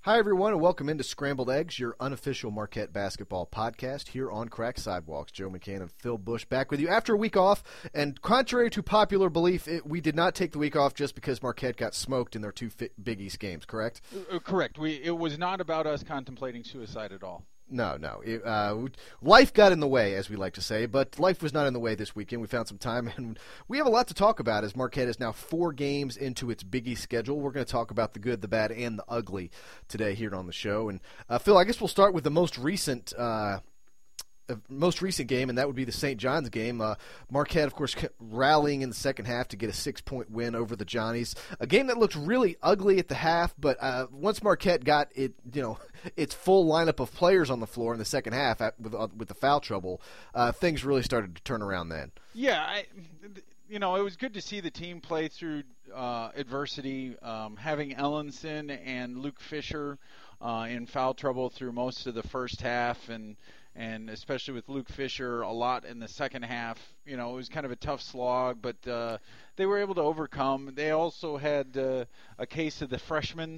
Hi, everyone, and welcome into Scrambled Eggs, your unofficial Marquette basketball podcast here on Cracked Sidewalks. Joe McCann and Phil Bush back with you after a week off. And contrary to popular belief, we did not take the week off just because Marquette got smoked in their two Big East games, correct? Correct. It was not about us contemplating suicide at all. No. Life got in the way, as we like to say, but life was not in the way this weekend. We found some time, and we have a lot to talk about as Marquette is now 4 games into its Big East schedule. We're going to talk about the good, the bad, and the ugly today here on the show. And Phil, I guess we'll start with the most recent game, and that would be the St. John's game. Marquette, of course, rallying in the second half to get a 6-point win over the Johnnies. A game that looked really ugly at the half, but once Marquette got its full lineup of players on the floor in the second half with the foul trouble, things really started to turn around then. Yeah, it was good to see the team play through adversity. Having Ellenson and Luke Fisher in foul trouble through most of the first half, and especially with Luke Fisher a lot in the second half, it was kind of a tough slog, but they were able to overcome. They also had a case of the freshmen,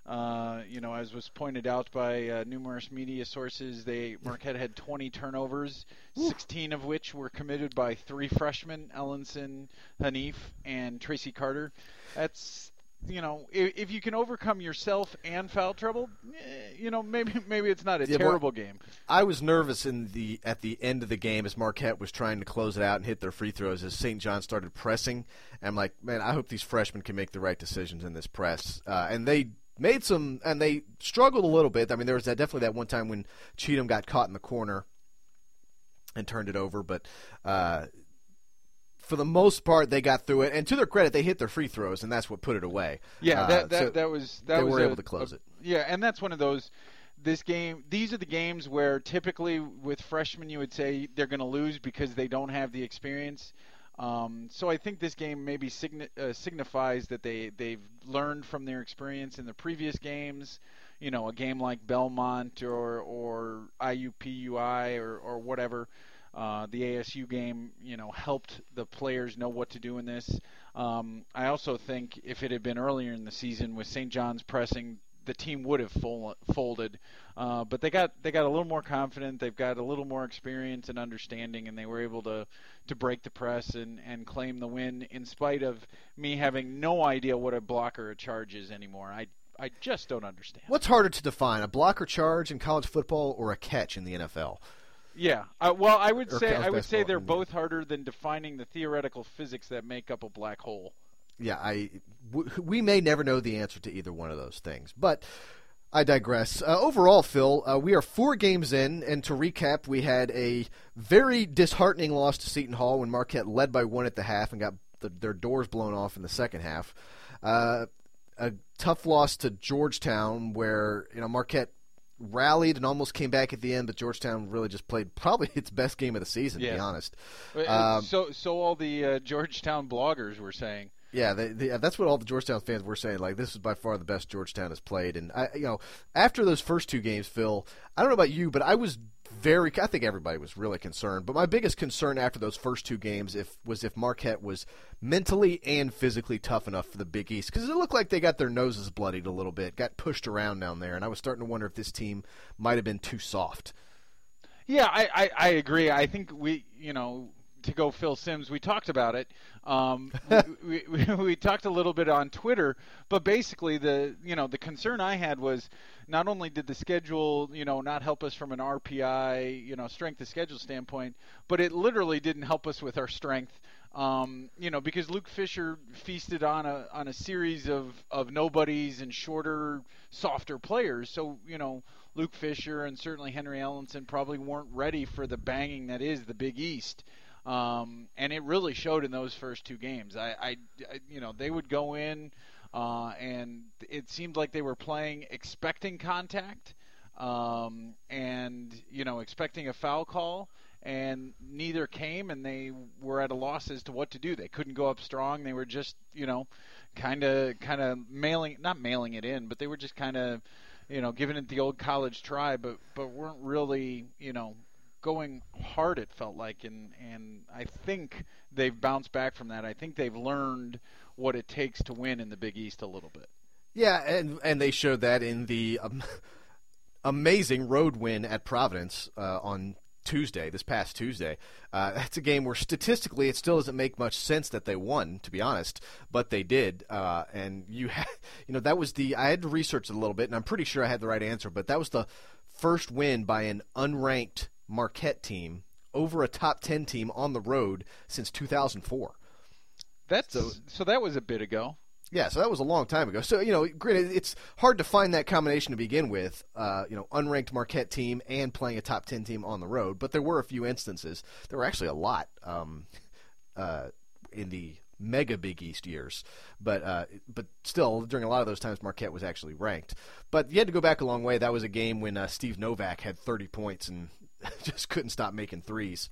as was pointed out by numerous media sources. Marquette had 20 turnovers, 16 of which were committed by 3 freshmen, Ellenson, Hanif, and Tracy Carter. That's if you can overcome yourself and foul trouble, maybe it's not a terrible game. I was nervous at the end of the game as Marquette was trying to close it out and hit their free throws as St. John started pressing. And I'm like, man, I hope these freshmen can make the right decisions in this press. And they made some, and they struggled a little bit. I mean, there was definitely that one time when Cheatham got caught in the corner and turned it over, but for the most part, they got through it, and to their credit, they hit their free throws, and that's what put it away. Yeah, they were able to close it. Yeah, and that's one of those. These are the games where typically with freshmen you would say they're going to lose because they don't have the experience. So I think this game maybe signifies that they've learned from their experience in the previous games. A game like Belmont or IUPUI or whatever. The ASU game, helped the players know what to do in this. I also think if it had been earlier in the season with St. John's pressing, the team would have folded. But they got a little more confident. They've got a little more experience and understanding, and they were able to break the press and claim the win in spite of me having no idea what a block or a charge is anymore. I just don't understand. What's harder to define, a block or charge in college football or a catch in the NFL? Yeah, I would say they're both harder than defining the theoretical physics that make up a black hole. Yeah, we may never know the answer to either one of those things, but I digress. Overall, Phil, we are 4 games in, and to recap, we had a very disheartening loss to Seton Hall when Marquette led by 1 at the half and got their doors blown off in the second half. A tough loss to Georgetown where Marquette rallied and almost came back at the end, but Georgetown really just played probably its best game of the season, to be honest. So all the Georgetown bloggers were saying. Yeah, that's what all the Georgetown fans were saying. Like, this is by far the best Georgetown has played. And after those first 2 games, Phil, I don't know about you, but I think everybody was really concerned. But my biggest concern after those first 2 games was if Marquette was mentally and physically tough enough for the Big East, because it looked like they got their noses bloodied a little bit, got pushed around down there, and I was starting to wonder if this team might have been too soft. Yeah, I agree. I think to go Phil Simms, we talked about it. We talked a little bit on Twitter, but basically the concern I had was not only did the schedule not help us from an RPI strength of schedule standpoint, but it literally didn't help us with our strength. Because Luke Fisher feasted on a series of nobodies and shorter, softer players. So Luke Fisher and certainly Henry Ellenson probably weren't ready for the banging that is the Big East. And it really showed in those first 2 games. They would go in, and it seemed like they were playing expecting contact, and expecting a foul call, and neither came, and they were at a loss as to what to do. They couldn't go up strong. They were just, kind of not mailing it in, but they were just kind of, giving it the old college try, but weren't really, going hard, it felt like, and I think they've bounced back from that. I think they've learned what it takes to win in the Big East a little bit. Yeah, and they showed that in the amazing road win at Providence on Tuesday, this past Tuesday. That's a game where statistically it still doesn't make much sense that they won, to be honest, but they did. And that was I had to research it a little bit, and I'm pretty sure I had the right answer, but that was the first win by an unranked Marquette team over a top 10 team on the road since 2004. So that was a bit ago. Yeah, so that was a long time ago. So, granted, it's hard to find that combination to begin with, unranked Marquette team and playing a top 10 team on the road, but there were a few instances. There were actually a lot in the mega Big East years, but still, during a lot of those times, Marquette was actually ranked. But you had to go back a long way. That was a game when Steve Novak had 30 points and just couldn't stop making threes.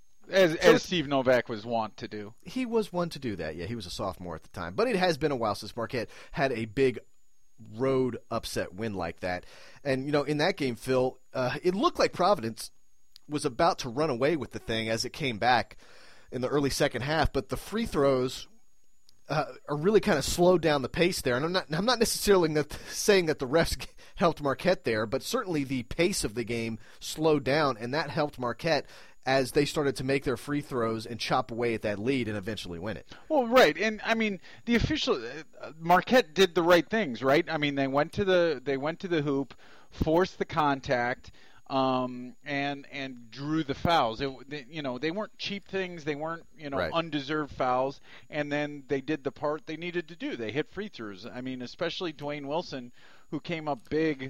As Steve Novak was wont to do. He was one to do that, yeah. He was a sophomore at the time. But it has been a while since Marquette had a big road upset win like that. And, in that game, Phil, it looked like Providence was about to run away with the thing as it came back in the early second half. But the free throws are really kind of slowed down the pace there. And I'm not necessarily saying that the refs helped Marquette there, but certainly the pace of the game slowed down, and that helped Marquette as they started to make their free throws and chop away at that lead and eventually win it. Well, right, and I mean the official Marquette did the right things, right? I mean they went to the hoop, forced the contact, and drew the fouls. They weren't cheap things. They weren't right. Undeserved fouls. And then they did the part they needed to do. They hit free throws. I mean, especially Dwayne Wilson, who came up big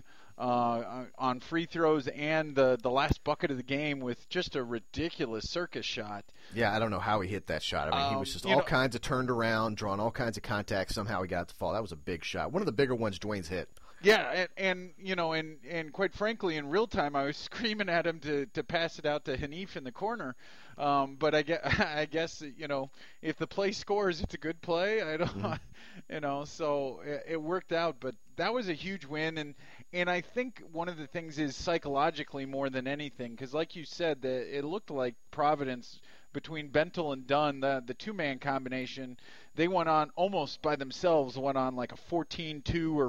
on free throws and the last bucket of the game with just a ridiculous circus shot. Yeah, I don't know how he hit that shot. I mean, he was just all kinds of turned around, drawing all kinds of contacts. Somehow he got it to fall. That was a big shot. One of the bigger ones Dwayne's hit. Yeah, and quite frankly, in real time, I was screaming at him to pass it out to Hanif in the corner. But I guess if the play scores, it's a good play. I don't, so it worked out. But that was a huge win, and I think one of the things is psychologically more than anything, because like you said, it looked like Providence between Bentel and Dunn, the two-man combination, they went on almost by themselves, went on like a 14-2 or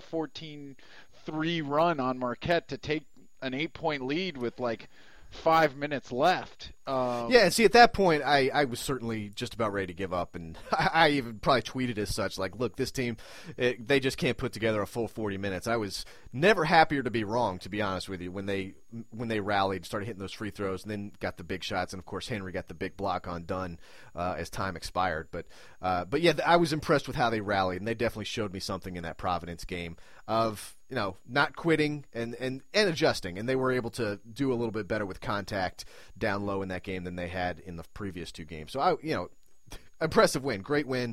14-3 run on Marquette to take an 8-point lead with like 5 minutes left. Yeah, and see, at that point, I was certainly just about ready to give up, and I even probably tweeted as such, like, look, this team, they just can't put together a full 40 minutes. I was never happier to be wrong, to be honest with you, when they rallied, started hitting those free throws, and then got the big shots, and of course Henry got the big block on Dunn as time expired. But yeah, I was impressed with how they rallied, and they definitely showed me something in that Providence game of not quitting and adjusting, and they were able to do a little bit better with contact down low in that game than they had in the previous two games. So impressive win, great win.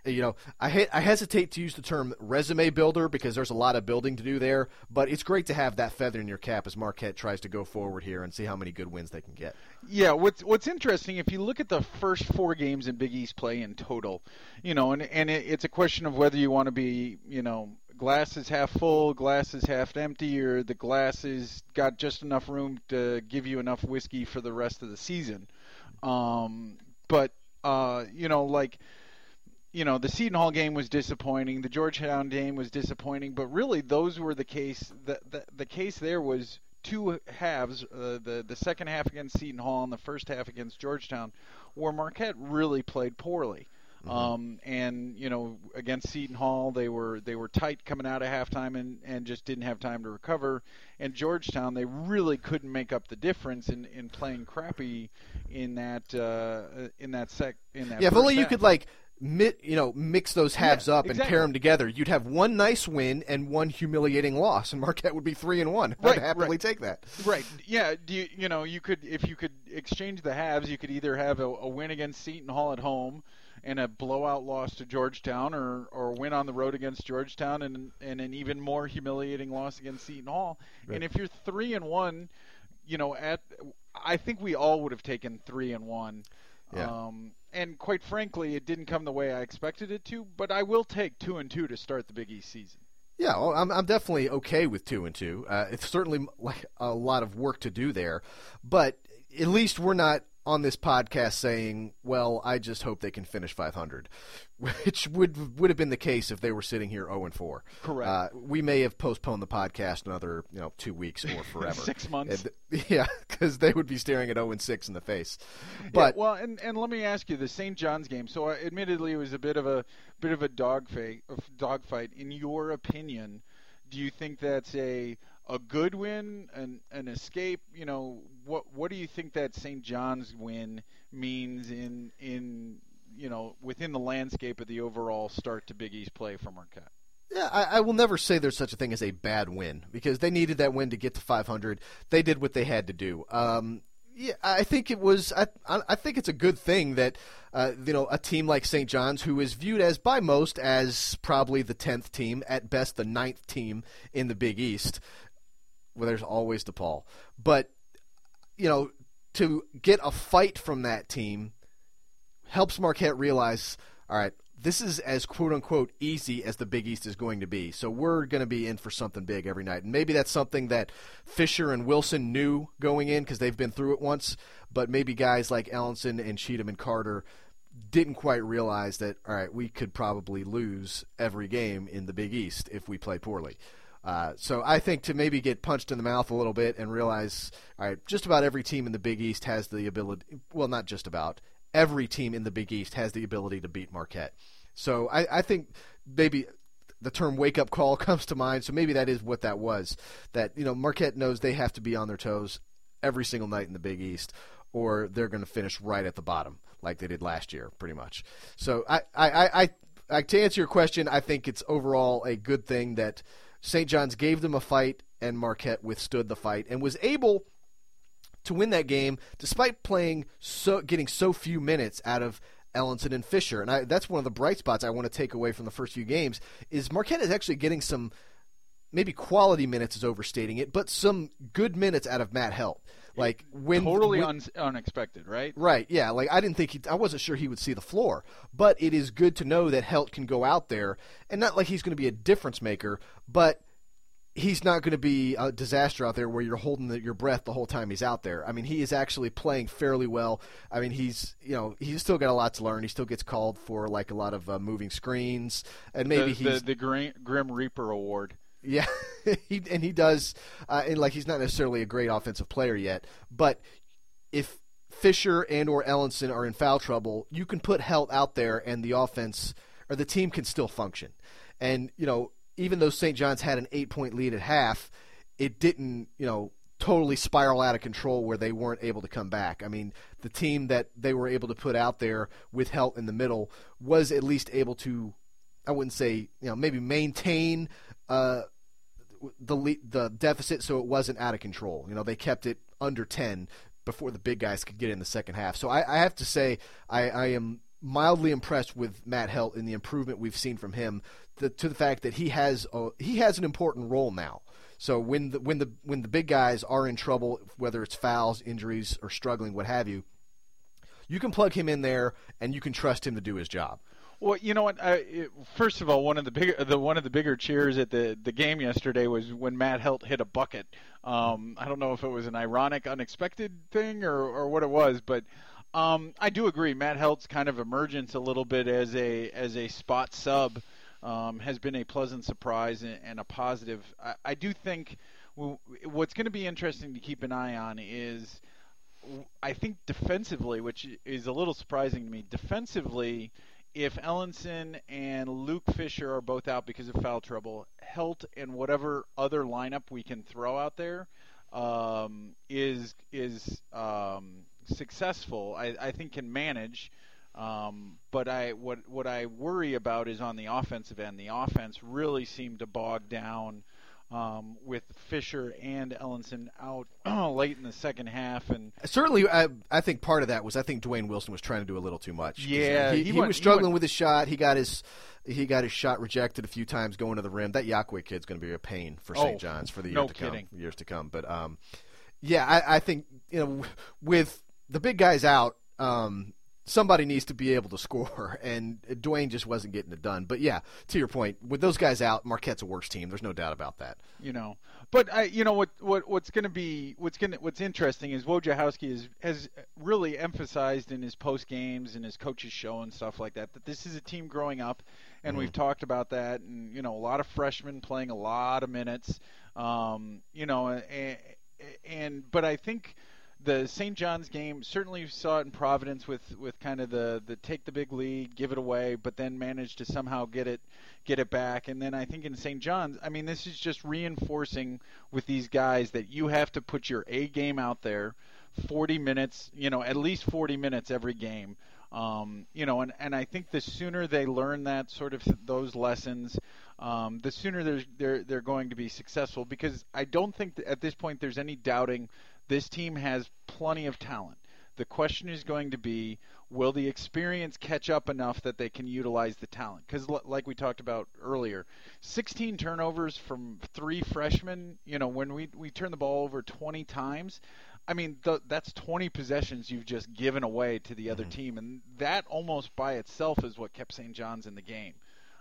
I hesitate to use the term resume builder because there's a lot of building to do there, but it's great to have that feather in your cap as Marquette tries to go forward here and see how many good wins they can get. Yeah, what's interesting, if you look at the first 4 games in Big East play in total, and it's a question of whether you want to be, glass is half full, glass is half empty, or the glass is got just enough room to give you enough whiskey for the rest of the season. But the Seton Hall game was disappointing. The Georgetown game was disappointing. But really, those were the case. The case there was 2 halves, the second half against Seton Hall and the first half against Georgetown, where Marquette really played poorly. Mm-hmm. And against Seton Hall, they were tight coming out of halftime and just didn't have time to recover. And Georgetown, they really couldn't make up the difference in playing crappy in that. Yeah, if only you could mix those halves up exactly. and pair them together. You'd have one nice win and one humiliating loss, and Marquette would be 3-1. I'd happily take that. Right. Yeah. You could, if you could exchange the halves, you could either have a win against Seton Hall at home and a blowout loss to Georgetown, or win on the road against Georgetown and an even more humiliating loss against Seton Hall. Right. And if you're 3-1, I think we all would have taken 3-1. Yeah. And quite frankly, it didn't come the way I expected it to. But I will take 2-2 to start the Big East season. Yeah, well, I'm definitely okay with 2-2. It's certainly like a lot of work to do there, but at least we're not on this podcast saying, well, I just hope they can finish 500, which would have been the case if they were sitting here 0-4. Correct. We may have postponed the podcast another 2 weeks or forever. 6 months. Yeah, because they would be staring at 0-6 in the face. But yeah, well, and let me ask you, the St. John's game. So, admittedly, it was a bit of a dogfight. In your opinion, do you think that's a good win, an escape? What do you think that St. John's win means in within the landscape of the overall start to Big East play for Marquette? Yeah, I will never say there's such a thing as a bad win because they needed that win to get to 500. They did what they had to do. Yeah, I think it was. I think it's a good thing that a team like St. John's, who is viewed as by most as probably the 10th team, at best the 9th team in the Big East. Well, there's always DePaul, but to get a fight from that team helps Marquette realize, all right, this is as quote-unquote easy as the Big East is going to be. So we're going to be in for something big every night. And maybe that's something that Fisher and Wilson knew going in because they've been through it once, but maybe guys like Ellenson and Cheatham and Carter didn't quite realize that, all right, we could probably lose every game in the Big East if we play poorly. So I think to maybe get punched in the mouth a little bit and realize, all right, just about every team in the Big East has the ability – well, not just about. Every team in the Big East has the ability to beat Marquette. So I think maybe the term wake-up call comes to mind, so maybe that is what that was, that Marquette knows they have to be on their toes every single night in the Big East or they're going to finish right at the bottom like they did last year pretty much. So I to answer your question, I think it's overall a good thing that St. John's gave them a fight and Marquette withstood the fight and was able to win that game despite getting so few minutes out of Ellenson and Fisher. And that's one of the bright spots I want to take away from the first few games is Marquette is actually getting some, maybe quality minutes is overstating it, but some good minutes out of Matt Helt. Like unexpected, right? Right, yeah. Like I wasn't sure he would see the floor, but it is good to know that Helt can go out there and not like he's going to be a difference maker, but he's not going to be a disaster out there where you're holding your breath the whole time he's out there. I mean, he is actually playing fairly well. I mean, he's still got a lot to learn. He still gets called for like a lot of moving screens, and maybe the Grim Reaper Award. Yeah, he does, and like he's not necessarily a great offensive player yet, but if Fisher and or Ellenson are in foul trouble, you can put Helt out there, and the offense or the team can still function, and even though St. John's had an 8-point lead at half, it didn't, totally spiral out of control where they weren't able to come back. I mean, the team that they were able to put out there with Helt in the middle was at least able to, I wouldn't say, maybe maintain the deficit so it wasn't out of control. They kept it under 10 before the big guys could get in the second half. So I have to say I am mildly impressed with Matt Helt in the improvement we've seen from him to the fact that he has an important role now. So when the big guys are in trouble, whether it's fouls, injuries, or struggling, what have you, you can plug him in there and you can trust him to do his job. Well, you know what? First of all, one of the bigger cheers at the game yesterday was when Matt Helt hit a bucket. I don't know if it was an ironic, unexpected thing or what it was, but I do agree. Matt Helt's kind of emergence a little bit as a spot sub has been a pleasant surprise and a positive. I do think what's going to be interesting to keep an eye on is, I think defensively, which is a little surprising to me, defensively, if Ellenson and Luke Fisher are both out because of foul trouble, Helt and whatever other lineup we can throw out there is successful, I think can manage. But what I worry about is on the offensive end. The offense really seemed to bog down with Fisher and Ellenson out late in the second half, and certainly I think part of that was Dwayne Wilson was trying to do a little too much. Yeah, he was struggling with his shot. He got his shot rejected a few times going to the rim. That Yakwe kid's going to be a pain for St. John's for the years to come. But yeah, I think with the big guys out, somebody needs to be able to score, and Dwayne just wasn't getting it done. But yeah, to your point, with those guys out, Marquette's a worse team. There's no doubt about that. But what's interesting is Wojciechowski has really emphasized in his post games and his coaches show and stuff like that this is a team growing up, and we've talked about that, and a lot of freshmen playing a lot of minutes, but I think the St. John's game, certainly you saw it in Providence with kind of the take the big lead, give it away, but then manage to somehow get it back. And then I think in St. John's, I mean, this is just reinforcing with these guys that you have to put your A game out there, 40 minutes, at least 40 minutes every game. And I think the sooner they learn that sort of those lessons, the sooner they're going to be successful, because I don't think that at this point there's any doubting this team has plenty of talent. The question is going to be, will the experience catch up enough that they can utilize the talent? Because like we talked about earlier, 16 turnovers from 3 freshmen, when we turn the ball over 20 times, I mean, that's 20 possessions you've just given away to the other team. And that almost by itself is what kept St. John's in the game.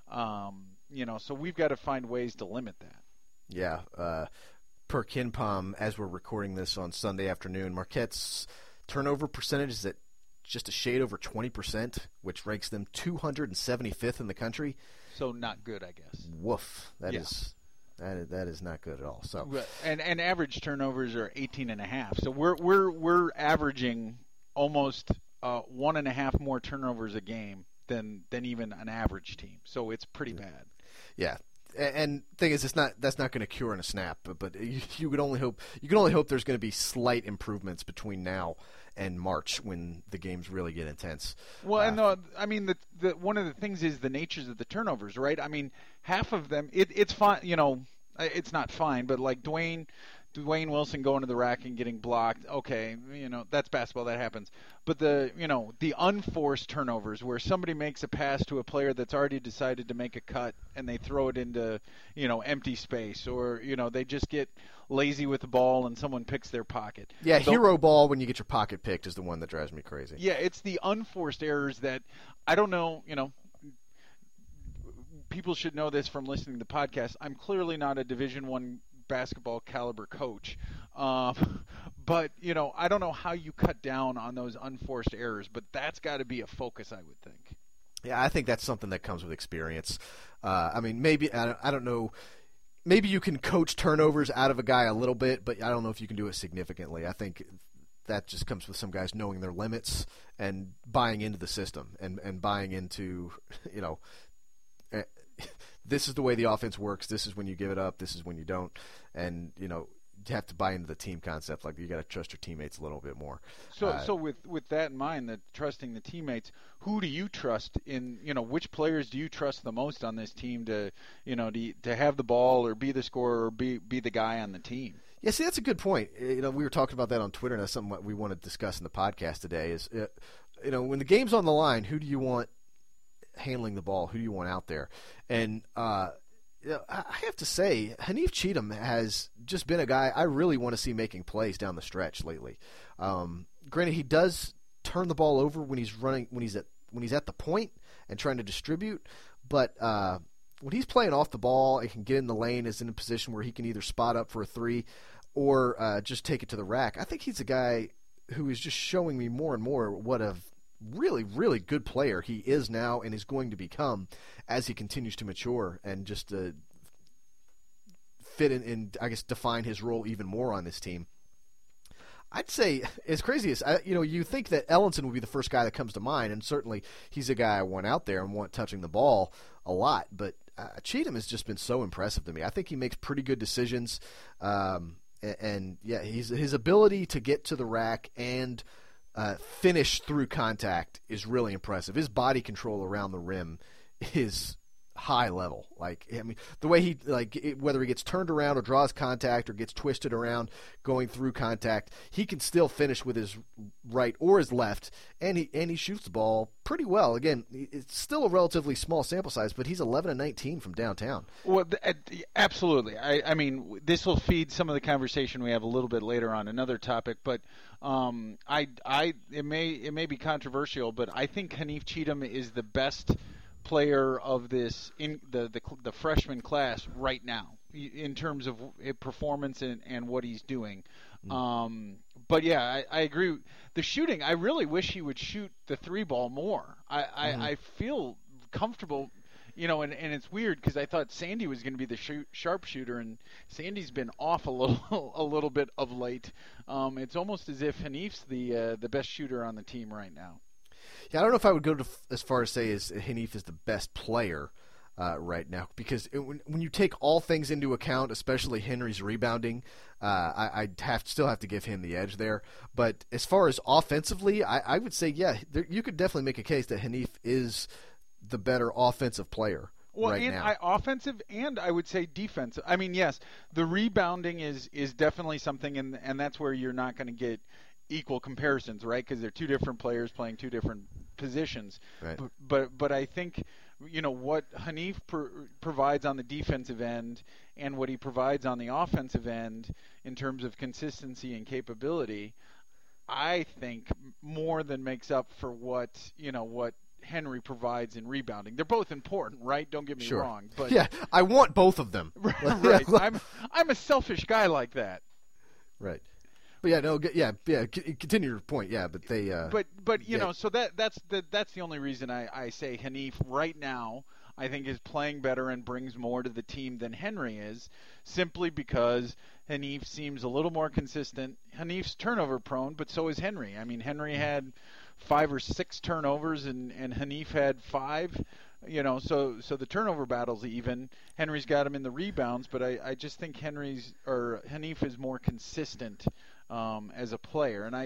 So we've got to find ways to limit that. Yeah. Per KenPom, as we're recording this on Sunday afternoon, Marquette's turnover percentage is at just a shade over 20%, which ranks them 275th in the country. So not good, I guess. Woof. That is not good at all. So and average turnovers are 18.5. So we're averaging almost 1.5 more turnovers a game than even an average team. So it's pretty bad. Yeah. And thing is, that's not going to cure in a snap. But you can only hope there's going to be slight improvements between now and March when the games really get intense. Well, I mean, the one of the things is the natures of the turnovers, right? I mean, half of them, it's fine. It's not fine, but like Dwayne Wilson going to the rack and getting blocked, okay, that's basketball, that happens. But the unforced turnovers where somebody makes a pass to a player that's already decided to make a cut and they throw it into, empty space, or, they just get lazy with the ball and someone picks their pocket. Yeah, hero ball when you get your pocket picked is the one that drives me crazy. Yeah, it's the unforced errors that, I don't know, people should know this from listening to the podcast. I'm clearly not a Division I basketball caliber coach, but I don't know how you cut down on those unforced errors, but that's got to be a focus, I would think. Yeah, I think that's something that comes with experience. I mean, maybe I don't know. Maybe you can coach turnovers out of a guy a little bit, but I don't know if you can do it significantly. I think that just comes with some guys knowing their limits and buying into the system and buying into this is the way the offense works. This is when you give it up. This is when you don't. And, you have to buy into the team concept. Like, you got to trust your teammates a little bit more. So with that in mind, that trusting the teammates, who do you trust in, which players do you trust the most on this team to have the ball or be the scorer or be the guy on the team? Yeah, see, that's a good point. We were talking about that on Twitter, and that's something we want to discuss in the podcast today is, when the game's on the line, who do you want handling the ball? Who do you want out there? And I have to say, Hanif Cheatham has just been a guy I really want to see making plays down the stretch lately. Granted, he does turn the ball over when he's running, when he's at the point and trying to distribute, but when he's playing off the ball and can get in the lane, is in a position where he can either spot up for a three or just take it to the rack. I think he's a guy who is just showing me more and more what a really, really good player he is now and is going to become as he continues to mature and just fit in and, I guess, define his role even more on this team. I'd say, as crazy as, you think that Ellenson would be the first guy that comes to mind, and certainly he's a guy I want out there and want touching the ball a lot, but Cheatham has just been so impressive to me. I think he makes pretty good decisions, and yeah, his ability to get to the rack and finish through contact is really impressive. His body control around the rim is high level. Like, I mean, the way he whether he gets turned around or draws contact or gets twisted around going through contact, he can still finish with his right or his left, and he shoots the ball pretty well. Again, it's still a relatively small sample size, but he's 11-19 from downtown. Well, absolutely. I mean, this will feed some of the conversation we have a little bit later on another topic, but it may be controversial, but I think Hanif Cheatham is the best player of this in the freshman class right now in terms of performance and what he's doing. But yeah, I agree. The shooting, I really wish he would shoot the 3-ball more. I feel comfortable, and it's weird because I thought Sandy was going to be the sharpshooter, and Sandy's been off a little bit of late. It's almost as if Hanif's the best shooter on the team right now. Yeah, I don't know if I would go as far as say as Hanif is the best player right now, because when you take all things into account, especially Henry's rebounding, I'd still have to give him the edge there. But as far as offensively, I would say, yeah, you could definitely make a case that Hanif is the better offensive player right now. Offensive and I would say defensive. I mean, yes, the rebounding is definitely something, and that's where you're not going to get equal comparisons, right? Because they're two different players playing two different positions. Right. But I think what Hanif provides on the defensive end and what he provides on the offensive end in terms of consistency and capability, I think more than makes up for what Henry provides in rebounding. They're both important, right? Don't get me wrong. But yeah, I want both of them. Right. I'm a selfish guy like that. Right. But yeah, continue your point. Yeah, but they. So that's the only reason I say Hanif right now I think is playing better and brings more to the team than Henry is, simply because Hanif seems a little more consistent. Hanif's turnover prone, but so is Henry. I mean, Henry had 5 or 6 turnovers and Hanif had 5. So the turnover battle's even. Henry's got him in the rebounds, but I just think Hanif is more consistent as a player, and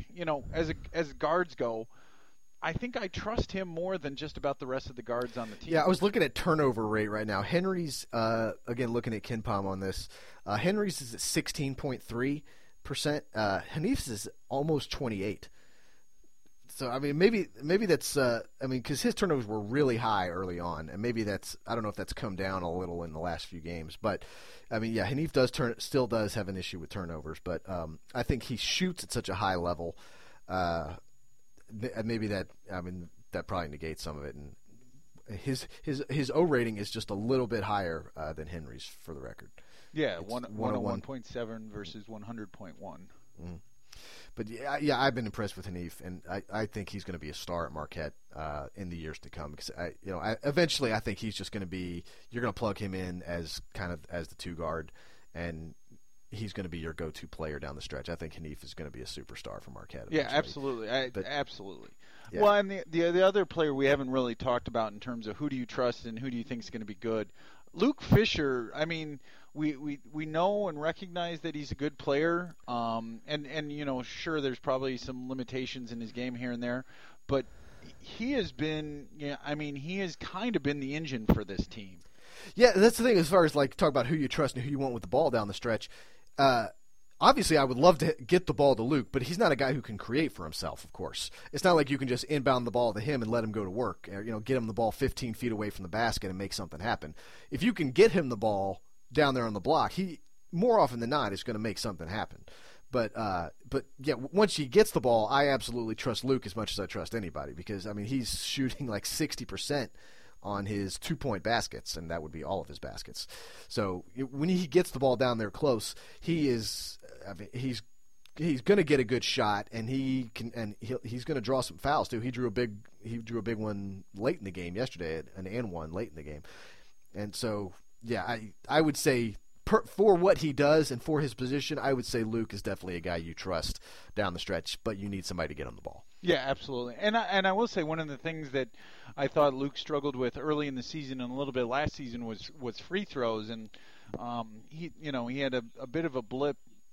as guards go, I think I trust him more than just about the rest of the guards on the team. Yeah, I was looking at turnover rate right now. Henry's again looking at KenPom on this. Henry's is at 16.3%. Hanif's is almost 28%. So I mean, maybe that's because his turnovers were really high early on, and maybe I don't know if that's come down a little in the last few games, but I mean, yeah, Hanif still does have an issue with turnovers, but I think he shoots at such a high level, maybe that probably negates some of it, and his O rating is just a little bit higher than Henry's, for the record. Yeah, 101.7 versus 100.1. But yeah, I've been impressed with Hanif, and I think he's going to be a star at Marquette in the years to come. Because eventually I think he's just going to be. You're going to plug him in as the 2 guard, and he's going to be your go-to player down the stretch. I think Hanif is going to be a superstar for Marquette. Yeah, absolutely, absolutely. Yeah. Well, and the other player we haven't really talked about in terms of who do you trust and who do you think is going to be good. Luke Fisher, I mean, we know and recognize that he's a good player, and sure, there's probably some limitations in his game here and there, but he has been, he has kind of been the engine for this team. Yeah, that's the thing as far as talk about who you trust and who you want with the ball down the stretch. Obviously, I would love to get the ball to Luke, but he's not a guy who can create for himself, of course. It's not like you can just inbound the ball to him and let him go to work, or, get him the ball 15 feet away from the basket and make something happen. If you can get him the ball down there on the block, he, more often than not, is going to make something happen. But yeah, once he gets the ball, I absolutely trust Luke as much as I trust anybody, because, he's shooting like 60% on his 2-point baskets, and that would be all of his baskets. So when he gets the ball down there close, he's going to get a good shot, and he's going to draw some fouls too. He drew a big one late in the game yesterday, an and one late in the game, and so yeah, I would say for what he does and for his position, I would say Luke is definitely a guy you trust down the stretch, but you need somebody to get him the ball. Yeah, absolutely. And I will say one of the things that I thought Luke struggled with early in the season and a little bit last season was free throws, and he had a bit of a blip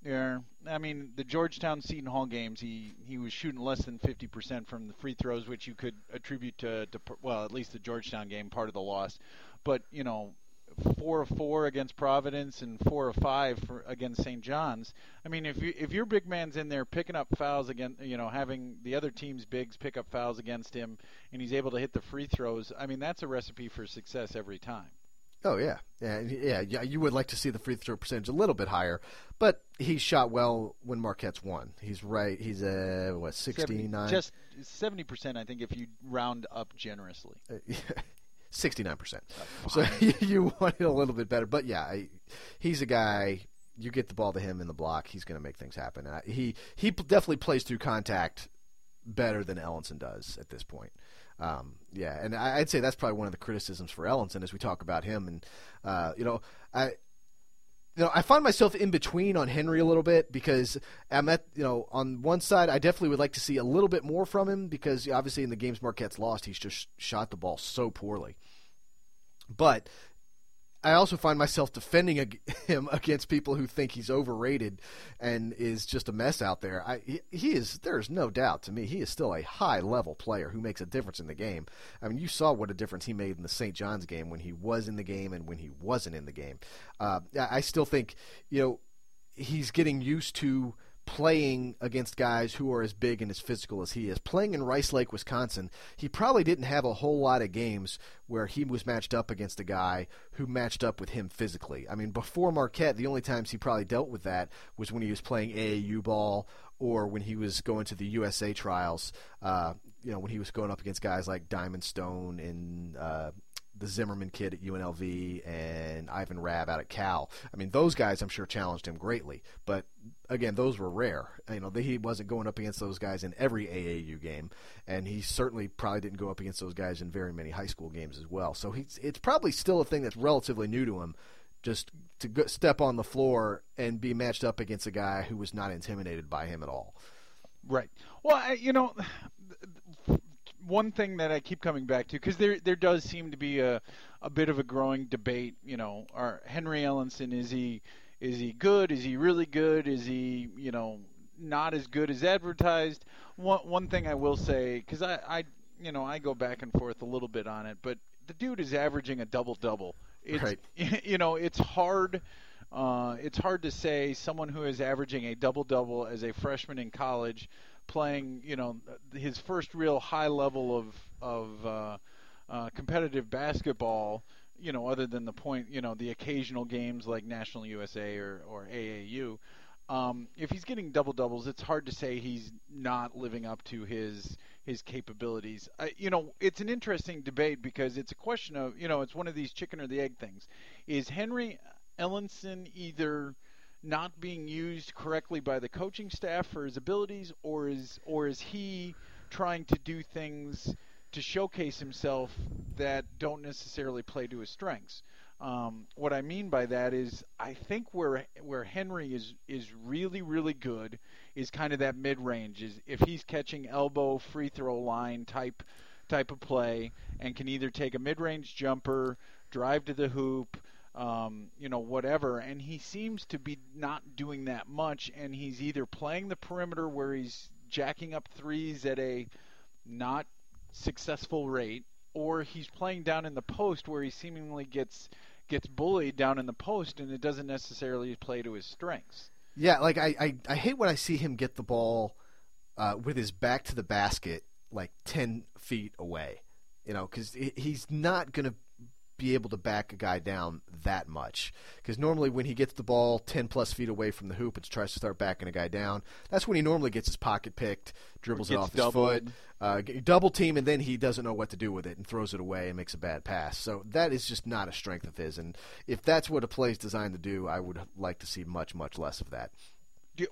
Yeah, I mean the Georgetown Seton Hall games, he was shooting less than 50% from the free throws, which you could attribute to well, at least the Georgetown game, part of the loss. But 4 of 4 against Providence and 4 of 5 against St. John's. I mean, if your big man's in there picking up fouls against, having the other team's bigs pick up fouls against him, and he's able to hit the free throws, I mean, that's a recipe for success every time. Oh yeah. You would like to see the free throw percentage a little bit higher, but he shot well when Marquette's won. He's right. He's 69, just 70%, I think, if you round up generously. 69%. So you want it a little bit better, but yeah, he's a guy. You get the ball to him in the block, he's going to make things happen. He definitely plays through contact better than Ellenson does at this point. And I'd say that's probably one of the criticisms for Ellenson as we talk about him. And I find myself in between on Henry a little bit because I'm at on one side I definitely would like to see a little bit more from him because obviously in the games Marquette's lost he's just shot the ball so poorly. But I also find myself defending him against people who think he's overrated and is just a mess out there. He is. There's no doubt to me he is still a high-level player who makes a difference in the game. I mean, you saw what a difference he made in the St. John's game when he was in the game and when he wasn't in the game. I still think he's getting used to playing against guys who are as big and as physical as he is. Playing in Rice Lake, Wisconsin, he probably didn't have a whole lot of games where he was matched up against a guy who matched up with him physically. I mean, before Marquette, the only times he probably dealt with that was when he was playing AAU ball or when he was going to the USA trials, when he was going up against guys like Diamond Stone and the Zimmerman kid at UNLV and Ivan Rabb out at Cal. I mean, those guys I'm sure challenged him greatly, but again, those were rare. He wasn't going up against those guys in every AAU game, and he certainly probably didn't go up against those guys in very many high school games as well. So it's probably still a thing that's relatively new to him, just to step on the floor and be matched up against a guy who was not intimidated by him at all. Right. Well, one thing that I keep coming back to, because there does seem to be a bit of a growing debate. Are Henry Ellenson, is he good? Is he really good? Is he not as good as advertised? One thing I will say, because I go back and forth a little bit on it, but the dude is averaging a double-double. Right. It's hard. It's hard to say someone who is averaging a double-double as a freshman in college, playing his first real high level of competitive basketball, other than the occasional games like National USA or AAU. If he's getting double doubles, it's hard to say he's not living up to his capabilities. It's an interesting debate because it's a question of it's one of these chicken or the egg things. Is Henry Ellenson either not being used correctly by the coaching staff for his abilities, or is he trying to do things to showcase himself that don't necessarily play to his strengths? What I mean by that is I think where Henry is really, really good is kind of that mid-range. Is if he's catching elbow, free throw line type of play and can either take a mid-range jumper, drive to the hoop, whatever, and he seems to be not doing that much, and he's either playing the perimeter where he's jacking up threes at a not successful rate, or he's playing down in the post where he seemingly gets bullied down in the post, and it doesn't necessarily play to his strengths. Yeah, like I hate when I see him get the ball with his back to the basket like 10 feet away, because he's not going to be able to back a guy down that much. Because normally when he gets the ball 10 plus feet away from the hoop and tries to start backing a guy down, that's when he normally gets his pocket picked, dribbles it off his foot, double team, and then he doesn't know what to do with it and throws it away and makes a bad pass. So that is just not a strength of his. And if that's what a play is designed to do, I would like to see much, much less of that. Do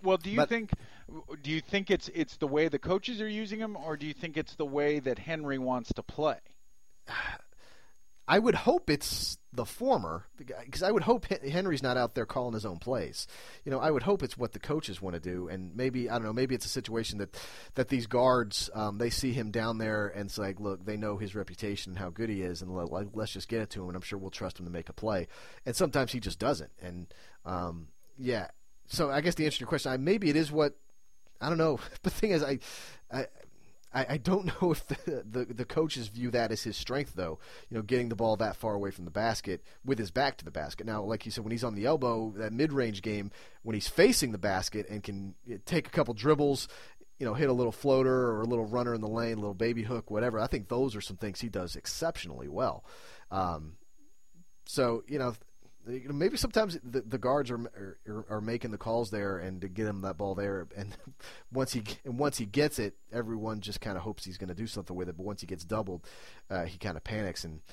you think it's the way the coaches are using him, or do you think it's the way that Henry wants to play? I would hope it's the former, because I would hope Henry's not out there calling his own plays. I would hope it's what the coaches want to do, and maybe it's a situation that these guards, they see him down there and it's like, look, they know his reputation and how good he is, and let's just get it to him, and I'm sure we'll trust him to make a play. And sometimes he just doesn't. And so I guess the answer to your question, maybe it is what I don't know. The thing is, I don't know if the coaches view that as his strength, though. Getting the ball that far away from the basket with his back to the basket. Now, like you said, when he's on the elbow, that mid-range game, when he's facing the basket and can take a couple dribbles, hit a little floater or a little runner in the lane, a little baby hook, whatever. I think those are some things he does exceptionally well. So maybe sometimes the guards are making the calls there and to get him that ball there, and once he gets it, everyone just kind of hopes he's going to do something with it. But once he gets doubled, he kind of panics and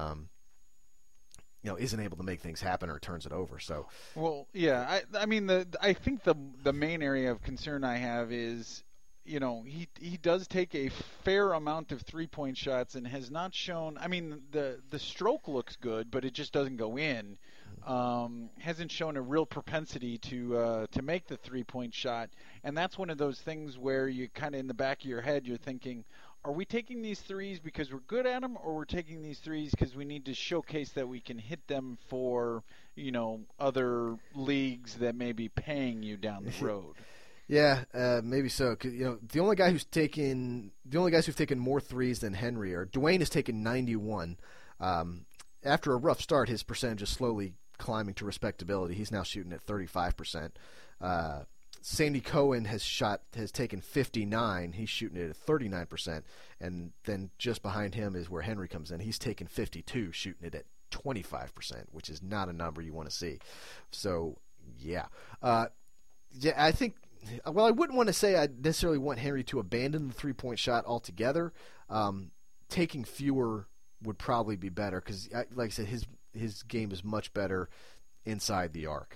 isn't able to make things happen or turns it over. So, well, yeah, I think the main area of concern I have is, he does take a fair amount of 3-point shots and has not shown. I mean, the stroke looks good, but it just doesn't go in. Hasn't shown a real propensity to make the 3-point shot, and that's one of those things where you kind of in the back of your head you're thinking, are we taking these threes because we're good at them, or we're taking these threes because we need to showcase that we can hit them for other leagues that may be paying you down the road? Yeah, maybe so. 'Cause, the only guys who've taken more threes than Henry are Dwayne has taken 91. After a rough start, his percentage is slowly climbing to respectability. He's now shooting at 35%. Sandy Cohen has taken 59. He's shooting it at 39%, and then just behind him is where Henry comes in. He's taken 52, shooting it at 25%, which is not a number you want to see. So, yeah, I think. Well, I wouldn't want to say I necessarily want Henry to abandon the 3-point shot altogether. Taking fewer would probably be better because, like I said, his game is much better inside the arc.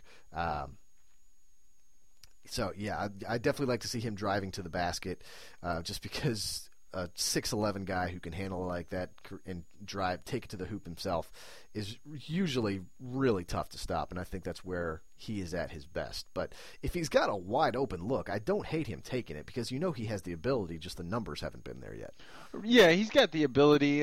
So, yeah, I definitely like to see him driving to the basket just because a 6'11" guy who can handle it like that and take it to the hoop himself is usually really tough to stop, and I think that's where he is at his best. But if he's got a wide open look, I don't hate him taking it because he has the ability, just the numbers haven't been there yet. Yeah, he's got the ability,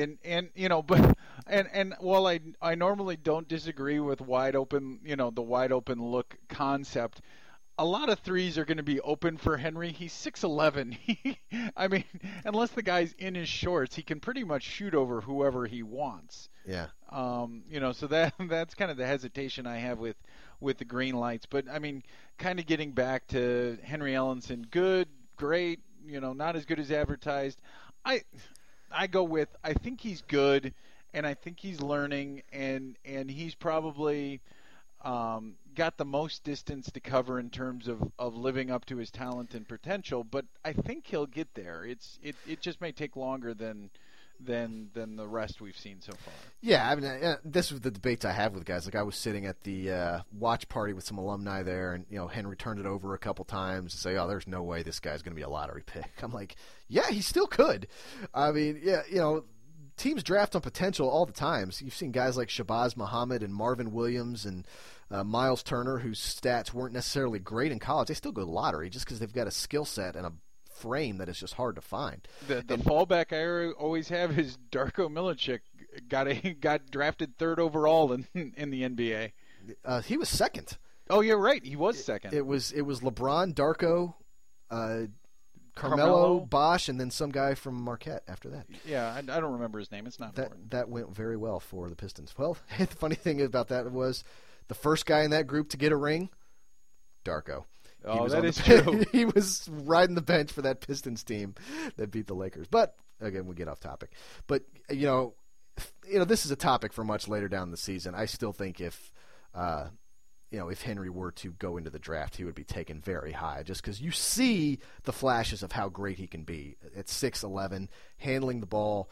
and while I normally don't disagree with wide open, the wide open look concept, a lot of threes are going to be open for Henry. He's 6'11". I mean, unless the guy's in his shorts, he can pretty much shoot over whoever he wants. Yeah. So that's kind of the hesitation I have with the green lights. But I mean, kind of getting back to Henry Ellenson, good, great. Not as good as advertised. I go with I think he's good, and I think he's learning, and he's probably got the most distance to cover in terms of living up to his talent and potential, but I think he'll get there. It just may take longer than the rest we've seen so far. Yeah, I mean, this was the debates I have with guys. Like I was sitting at the watch party with some alumni there, and Henry turned it over a couple times and say, "Oh, there's no way this guy's going to be a lottery pick." I'm like, "Yeah, he still could." I mean, yeah, teams draft on potential all the time. So you've seen guys like Shabazz Muhammad and Marvin Williams and Miles Turner, whose stats weren't necessarily great in college. They still go lottery just because they've got a skill set and a frame that is just hard to find. The fallback I always have is Darko Milicic got drafted 3rd overall in the NBA. He was 2nd. Oh, you're right. He was 2nd. It was LeBron, Darko, Carmelo, Bosch, and then some guy from Marquette after that. Yeah, I don't remember his name. It's not important. That went very well for the Pistons. Well, the funny thing about that was the first guy in that group to get a ring, Darko. Oh, that is true. He was riding the bench for that Pistons team that beat the Lakers. But, again, we get off topic. But, this is a topic for much later down the season. I still think if Henry were to go into the draft, he would be taken very high just because you see the flashes of how great he can be at 6'11", handling the ball.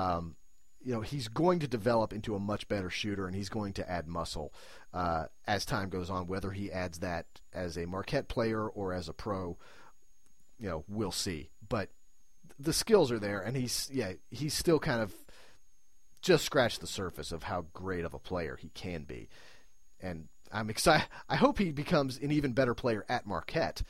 He's going to develop into a much better shooter, and he's going to add muscle as time goes on. Whether he adds that as a Marquette player or as a pro, we'll see. But the skills are there, and he's still kind of just scratched the surface of how great of a player he can be. And I'm excited. I hope he becomes an even better player at Marquette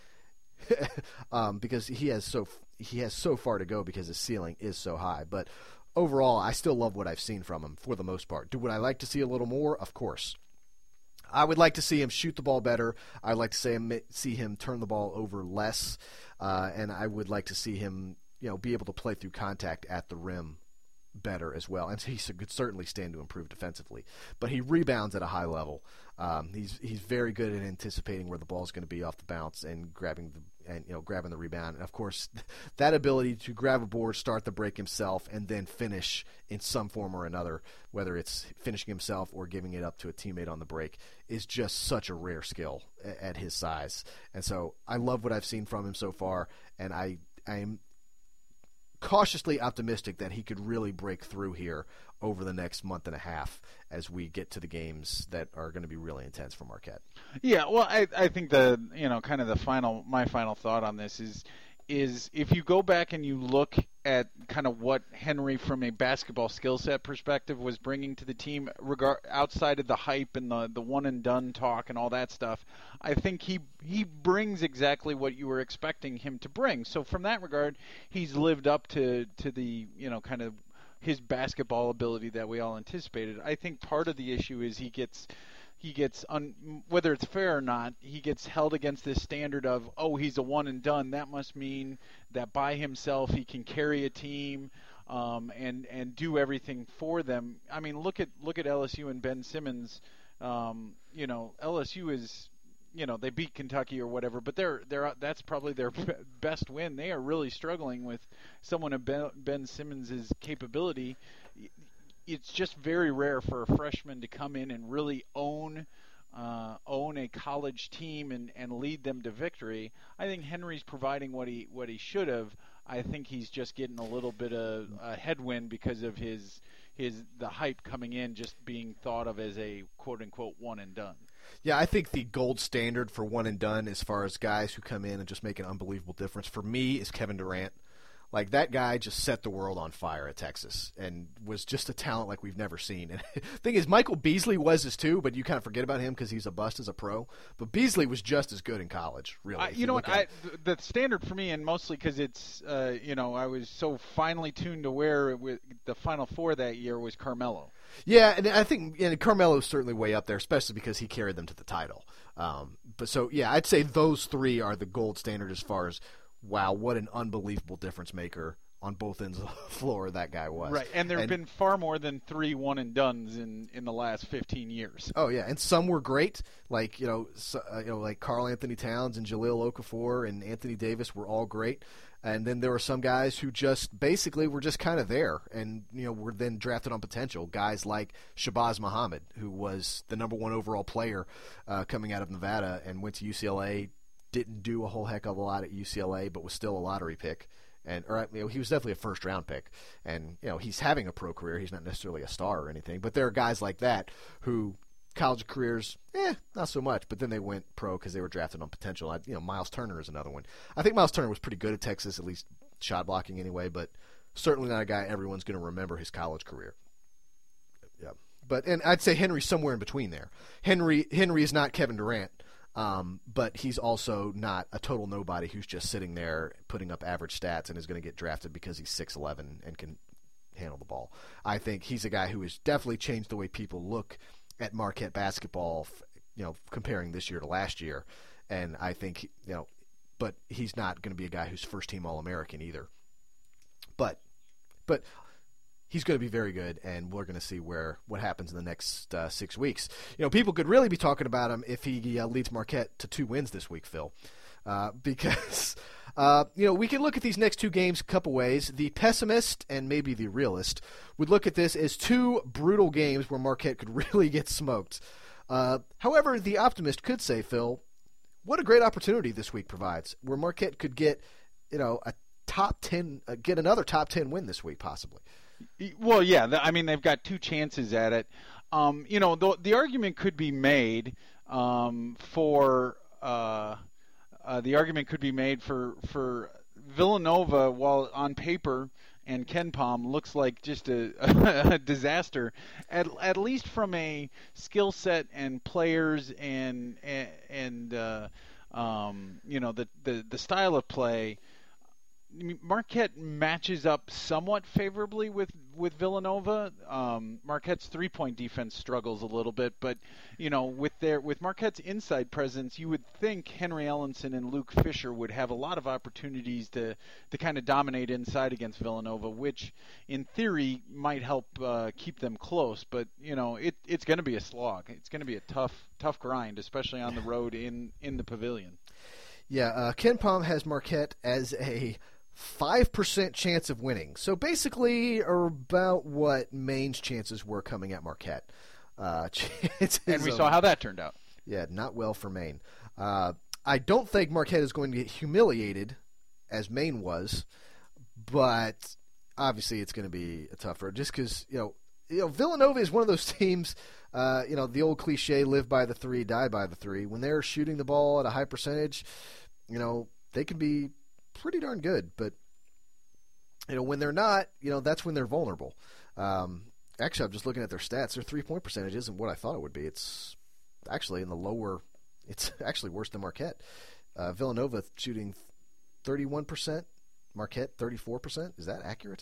because he has so far to go because his ceiling is so high. But overall, I still love what I've seen from him for the most part. Would I like to see a little more? Of course. I would like to see him shoot the ball better. I'd like to see him turn the ball over less, and I would like to see him, be able to play through contact at the rim better as well. And he could certainly stand to improve defensively. But he rebounds at a high level. He's very good at anticipating where the ball is going to be off the bounce and grabbing the rebound. And of course, that ability to grab a board, start the break himself, and then finish in some form or another, whether it's finishing himself or giving it up to a teammate on the break, is just such a rare skill at his size. And so I love what I've seen from him so far, and I am cautiously optimistic that he could really break through here over the next month and a half as we get to the games that are going to be really intense for Marquette. Yeah, well, I think my final thought on this is if you go back and you look at kind of what Henry from a basketball skill set perspective was bringing to the team outside of the hype and the one and done talk and all that stuff, I think he brings exactly what you were expecting him to bring. So from that regard, he's lived up to the kind of his basketball ability that we all anticipated. I think part of the issue is he gets whether it's fair or not, he gets held against this standard of, he's a one and done. That must mean that by himself he can carry a team and do everything for them. I mean, look at LSU and Ben Simmons. LSU is, they beat Kentucky or whatever, but that's probably their best win. They are really struggling with someone of Ben Simmons' capability. It's just very rare for a freshman to come in and really own a college team and lead them to victory. I think Henry's providing what he should have. I think he's just getting a little bit of a headwind because of the hype coming in, just being thought of as a quote unquote one and done. Yeah, I think the gold standard for one and done as far as guys who come in and just make an unbelievable difference for me is Kevin Durant. Like, that guy just set the world on fire at Texas and was just a talent like we've never seen. And the thing is, Michael Beasley was this too, but you kind of forget about him because he's a bust as a pro. But Beasley was just as good in college, really. You know what? The standard for me, and mostly because it's, I was so finely tuned to where with the Final Four that year was Carmelo. Yeah, and I think Carmelo's certainly way up there, especially because he carried them to the title. I'd say those three are the gold standard as far as, wow, what an unbelievable difference maker on both ends of the floor that guy was. Right, and there have been far more than 3 one-and-dones in the last 15 years. Oh, yeah, and some were great, like like Karl Anthony Towns and Jahlil Okafor and Anthony Davis were all great. And then there were some guys who just basically were just kind of there and, were then drafted on potential. Guys like Shabazz Muhammad, who was the number 1 overall player coming out of Nevada and went to UCLA, didn't do a whole heck of a lot at UCLA, but was still a lottery pick. He was definitely a first-round pick. And, he's having a pro career. He's not necessarily a star or anything. But there are guys like that who college careers, not so much. But then they went pro because they were drafted on potential. Miles Turner is another one. I think Miles Turner was pretty good at Texas, at least shot blocking anyway, but certainly not a guy everyone's going to remember his college career. Yeah. And I'd say Henry's somewhere in between there. Henry is not Kevin Durant. But he's also not a total nobody who's just sitting there putting up average stats and is going to get drafted because he's 6'11" and can handle the ball. I think he's a guy who has definitely changed the way people look at Marquette basketball, comparing this year to last year. And I think, but he's not going to be a guy who's first-team All-American either. But he's going to be very good, and we're going to see what happens in the next 6 weeks. People could really be talking about him if he leads Marquette to 2 wins this week, Phil, because we can look at these next 2 games a couple ways. The pessimist and maybe the realist would look at this as 2 brutal games where Marquette could really get smoked. However, the optimist could say, Phil, what a great opportunity this week provides, where Marquette could get a top 10, get another top 10 win this week possibly. Well, yeah. They've got 2 chances at it. The argument could be made for Villanova, while on paper and KenPom looks like just a disaster. At least from a skill set and players and the style of play, Marquette matches up somewhat favorably with with Villanova. Marquette's 3-point defense struggles a little bit, but with Marquette's inside presence, you would think Henry Ellenson and Luke Fisher would have a lot of opportunities to kind of dominate inside against Villanova, which in theory might help keep them close. But it's going to be a slog. It's going to be a tough grind, especially on the road in the Pavilion. Yeah, KenPom has Marquette as a 5% chance of winning. So basically about what Maine's chances were coming at Marquette. And we saw how that turned out. Yeah, not well for Maine. I don't think Marquette is going to get humiliated as Maine was, but obviously it's going to be a tougher just because, Villanova is one of those teams, the old cliche, live by the three, die by the three. When they're shooting the ball at a high percentage, they can be pretty darn good. But, when they're not, that's when they're vulnerable. Actually, I'm just looking at their stats. Their 3-point percentage isn't what I thought it would be. It's actually in the lower – it's actually worse than Marquette. Villanova shooting 31%, Marquette 34%. Is that accurate?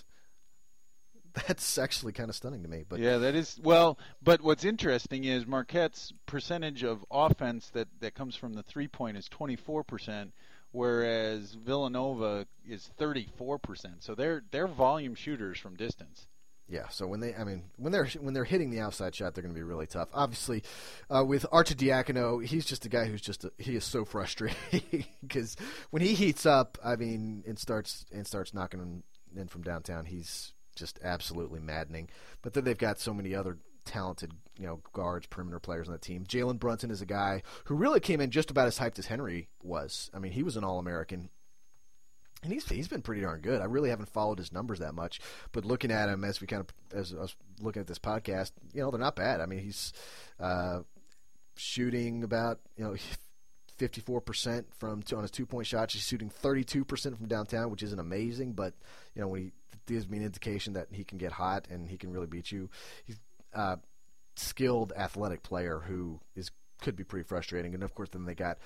That's actually kind of stunning to me. But yeah, that is – well, but what's interesting is Marquette's percentage of offense that comes from the 3-point is 24%, whereas Villanova is 34%. So they're volume shooters from distance. Yeah, so when they're hitting the outside shot, they're going to be really tough. Obviously, with Arcidiacono, he's just a guy he is so frustrating because when he heats up, and starts knocking them in from downtown, he's just absolutely maddening. But then they've got so many other talented, guards, perimeter players on the team. Jalen Brunson is a guy who really came in just about as hyped as Henry was. He was an All-American. And he's been pretty darn good. I really haven't followed his numbers that much, but looking at him as I was looking at this podcast, they're not bad. He's shooting about 54% on his 2-point shots. He's shooting 32% from downtown, which isn't amazing, but when he gives me an indication that he can get hot and he can really beat you. He's a skilled, athletic player who could be pretty frustrating. And of course, then they got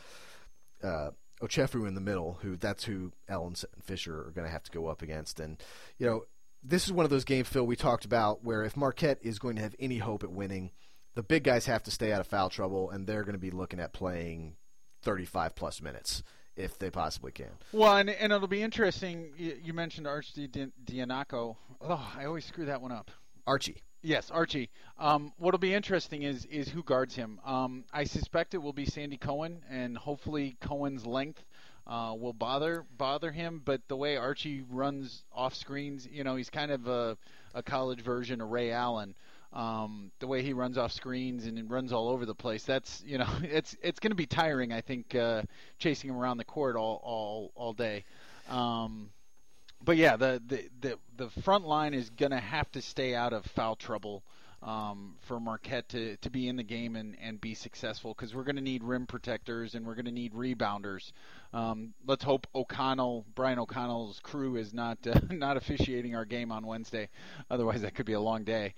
Ochefu in the middle, that's who Ellenson and Fisher are going to have to go up against. And, this is one of those games, Phil, we talked about where if Marquette is going to have any hope at winning, the big guys have to stay out of foul trouble, and they're going to be looking at playing 35-plus minutes if they possibly can. Well, and it'll be interesting. You mentioned Arcidiacono. Oh, I always screw that one up. Archie. Yes, Archie. What'll be interesting is who guards him. I suspect it will be Sandy Cohen, and hopefully Cohen's length will bother him. But the way Archie runs off screens, he's kind of a college version of Ray Allen. The way he runs off screens and runs all over the place, that's it's going to be tiring. I think chasing him around the court all day. But yeah, the front line is going to have to stay out of foul trouble for Marquette to be in the game and be successful, because we're going to need rim protectors and we're going to need rebounders. Let's hope Brian O'Connell's crew is not officiating our game on Wednesday. Otherwise, that could be a long day.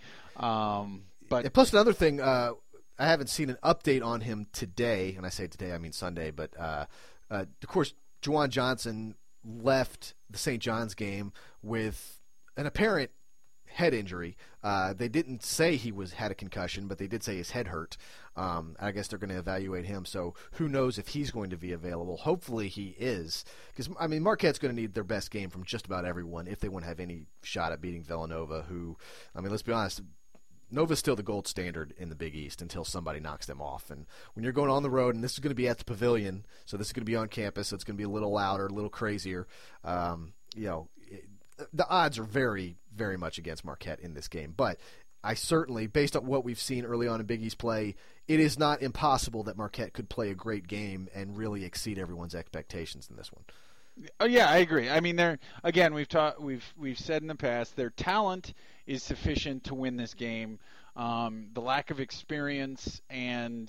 But plus another thing, I haven't seen an update on him today, and I say today I mean Sunday. But of course, Juwan Johnson left the St. John's game with an apparent head injury. They didn't say he had a concussion, but they did say his head hurt. I guess they're going to evaluate him, so who knows if he's going to be available. Hopefully he is, because Marquette's going to need their best game from just about everyone if they want to have any shot at beating Villanova, who, let's be honest, Nova's still the gold standard in the Big East until somebody knocks them off. And when you're going on the road, and this is going to be at the Pavilion, so this is going to be on campus, so it's going to be a little louder, a little crazier, the odds are very, very much against Marquette in this game. But I certainly, based on what we've seen early on in Big East play, it is not impossible that Marquette could play a great game and really exceed everyone's expectations in this one. Oh yeah, I agree. We've said in the past their talent is sufficient to win this game. The lack of experience and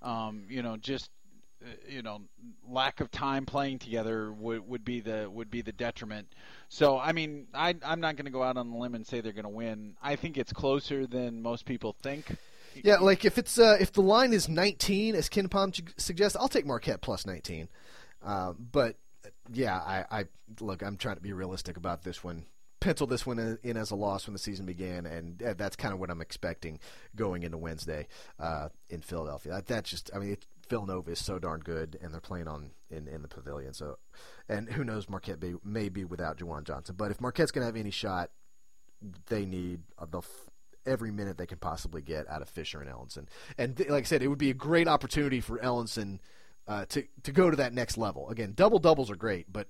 lack of time playing together would be the detriment. So I'm not going to go out on the limb and say they're going to win. I think it's closer than most people think. Yeah, like if the line is 19, as KenPom suggests, I'll take Marquette plus 19. But yeah, I'm trying to be realistic about this one. penciled this one in as a loss when the season began, and that's kind of what I'm expecting going into Wednesday in Philadelphia. Villanova is so darn good, and they're playing in the Pavilion. So, and who knows, Marquette may be without Juwan Johnson. But if Marquette's going to have any shot, they need every minute they can possibly get out of Fisher and Ellenson. And like I said, it would be a great opportunity for Ellenson to go to that next level. Again, double-doubles are great, but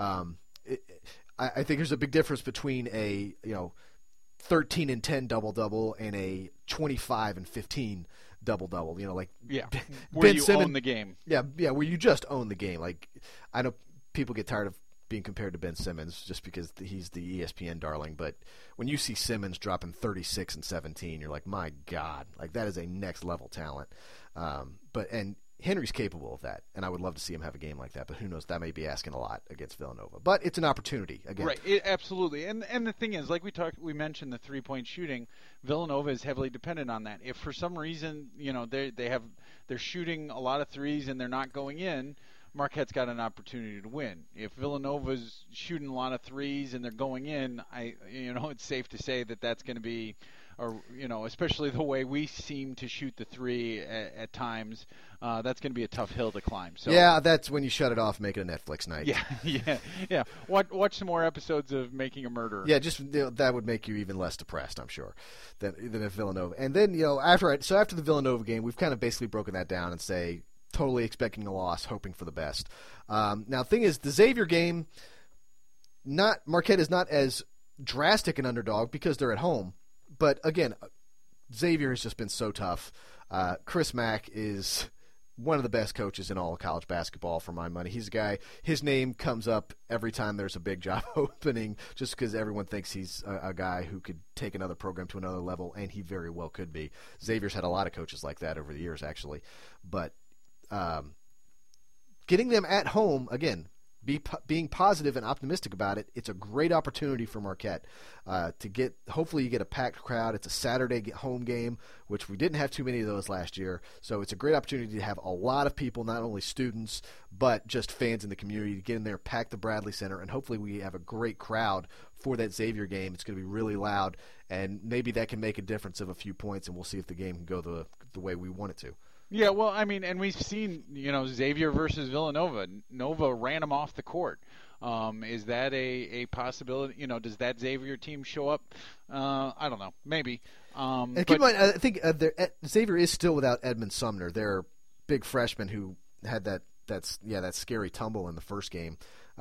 I think there's a big difference between a 13 and 10 double-double and a 25 and 15 double-double. Where Ben you Simmons, own the game. Yeah, where you just own the game. Like, I know people get tired of being compared to Ben Simmons just because he's the ESPN darling, but when you see Simmons dropping 36 and 17, you're like, my God, like that is a next level talent. And Henry's capable of that, and I would love to see him have a game like that. But who knows? That may be asking a lot against Villanova. But it's an opportunity again. Right, absolutely. And the thing is, like we mentioned the 3-point shooting. Villanova is heavily dependent on that. If for some reason they're shooting a lot of threes and they're not going in, Marquette's got an opportunity to win. If Villanova's shooting a lot of threes and they're going in, it's safe to say that that's going to be, especially the way we seem to shoot the three at times, that's going to be a tough hill to climb. So yeah, that's when you shut it off, make it a Netflix night. Yeah. Watch some more episodes of Making a Murderer. Yeah, just that would make you even less depressed, I'm sure, than if Villanova. And then after the Villanova game, we've kind of basically broken that down and say, totally expecting a loss, hoping for the best. Now, the thing is, the Xavier game, Marquette is not as drastic an underdog because they're at home. But again, Xavier has just been so tough. Chris Mack is one of the best coaches in all of college basketball for my money. He's a guy, his name comes up every time there's a big job opening just because everyone thinks he's a guy who could take another program to another level, and he very well could be. Xavier's had a lot of coaches like that over the years, actually. But getting them at home, again, being positive and optimistic about it, it's a great opportunity for Marquette to get. Hopefully, you get a packed crowd. It's a Saturday home game, which we didn't have too many of those last year. So it's a great opportunity to have a lot of people, not only students but just fans in the community, to get in there, pack the Bradley Center, and hopefully we have a great crowd for that Xavier game. It's going to be really loud, and maybe that can make a difference of a few points, and we'll see if the game can go the way we want it to. Yeah, well, I mean, and we've seen, Xavier versus Villanova. Nova ran them off the court. Is that a possibility? Does that Xavier team show up? I don't know. Maybe. And keep in mind, I think Xavier is still without Edmund Sumner, their big freshman who had that scary tumble in the first game.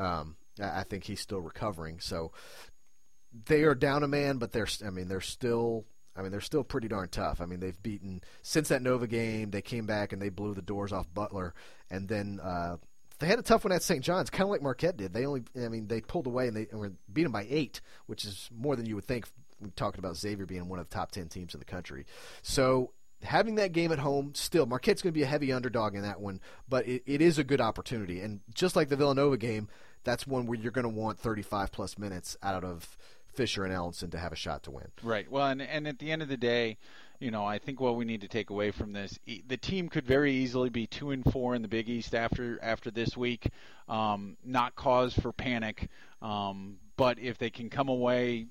I think he's still recovering. So they are down a man, but they're still pretty darn tough. I mean, they've beaten since that Nova game. They came back and they blew the doors off Butler, and then they had a tough one at St. John's, kind of like Marquette did. They pulled away and they beat them by 8, which is more than you would think. We're talking about Xavier being one of the top 10 teams in the country. So having that game at home, still Marquette's going to be a heavy underdog in that one, but it is a good opportunity. And just like the Villanova game, that's one where you're going to want 35 plus minutes out of Fisher and Ellenson to have a shot to win. Right. Well, and at the end of the day, I think what we need to take away from this, the team could very easily be 2-4 in the Big East after this week. Not cause for panic, but if they can come away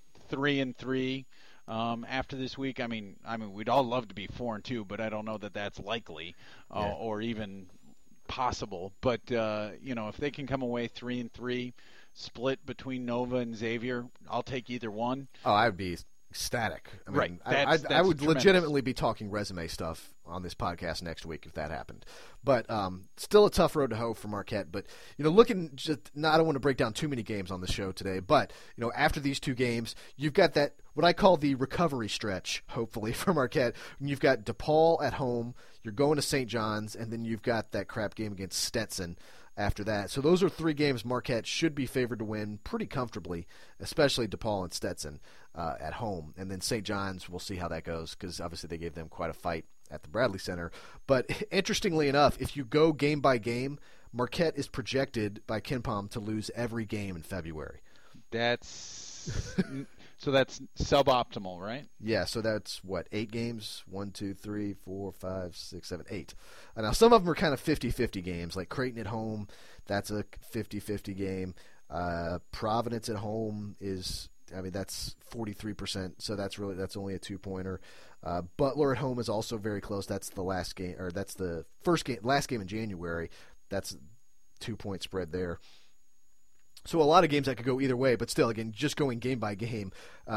3-3 after this week, I mean, we'd all love to be 4-2, but I don't know that that's likely or even possible. But if they can come away 3-3. Split between Nova and Xavier, I'll take either one. Oh, I would be ecstatic. I mean, right. I would legitimately be talking resume stuff on this podcast next week if that happened. But still a tough road to hoe for Marquette. But, looking just – I don't want to break down too many games on the show today. But, after these two games, you've got that – what I call the recovery stretch, hopefully, for Marquette. You've got DePaul at home. You're going to St. John's. And then you've got that crap game against Stetson after that. So those are 3 games Marquette should be favored to win pretty comfortably, especially DePaul and Stetson at home. And then St. John's, we'll see how that goes because obviously they gave them quite a fight at the Bradley Center. But interestingly enough, if you go game by game, Marquette is projected by KenPom to lose every game in February. So that's suboptimal, right? Yeah, so that's 8 games? 1, 2, 3, 4, 5, 6, 7, 8. Now, some of them are kind of 50-50 games, like Creighton at home, that's a 50-50 game. Providence at home is I mean, that's 43%, so that's only a 2-pointer. Butler at home is also very close. That's the last game, or that's the last game in January. That's 2-point spread there. So a lot of games that could go either way, but still, again, just going game by game,